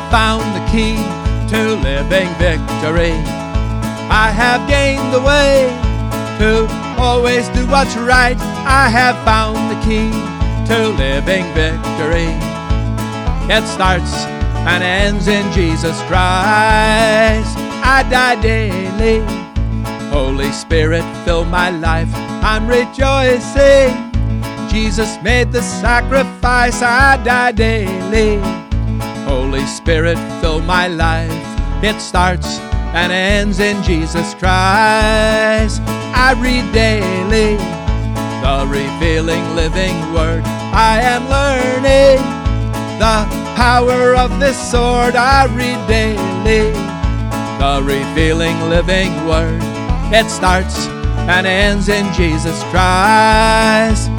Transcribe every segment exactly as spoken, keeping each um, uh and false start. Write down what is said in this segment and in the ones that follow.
found the key to living victory. I have gained the way to always do what's right. I have found the key to living victory. It starts and ends in Jesus Christ. I die daily. Holy Spirit, fill my life. I'm rejoicing. Jesus made the sacrifice. I die daily. Holy Spirit, fill my life. It starts and ends in Jesus Christ. I read daily the revealing living word. I am learning the power of this sword. I read daily the revealing living word. It starts and ends in Jesus Christ.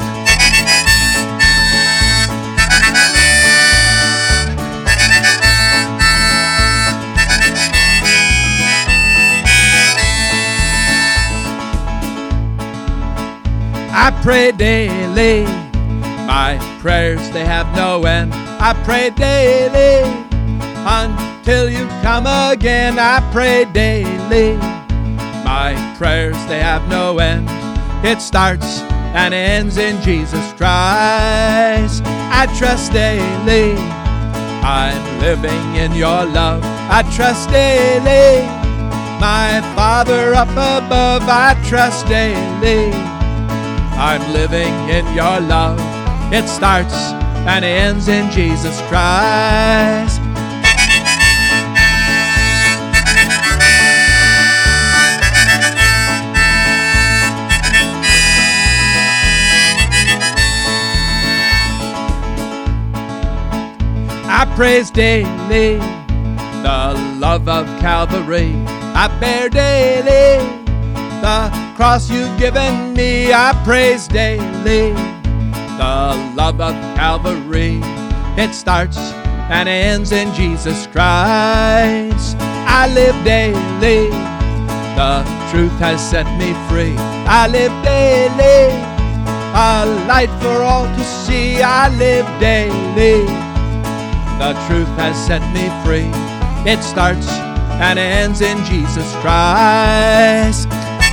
I pray daily. My prayers, they have no end. I pray daily until you come again. I pray daily. My prayers, they have no end. It starts and ends in Jesus Christ. I trust daily. I'm living in your love. I trust daily. My Father up above, I trust daily. I'm living in your love. It starts and ends in Jesus Christ. I praise daily the love of Calvary. I bear daily the cross you've given me. I praise daily the love of Calvary. It starts and ends in Jesus Christ. I live daily. The truth has set me free. I live daily. A light for all to see. I live daily. The truth has set me free. It starts and ends in Jesus Christ.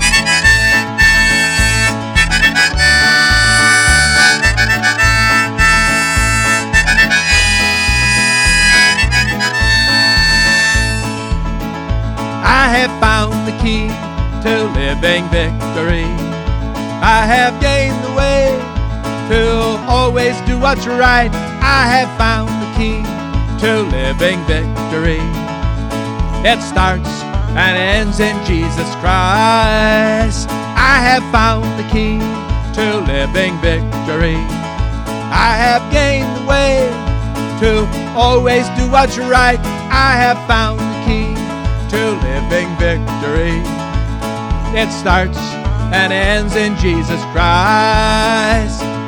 I have found the key to living victory. I have gained the way to always do what's right. I have found the key to living victory. It starts and ends in Jesus Christ. I have found the key to living victory. I have gained the way to always do what's right. I have found the key to living victory. It starts and ends in Jesus Christ.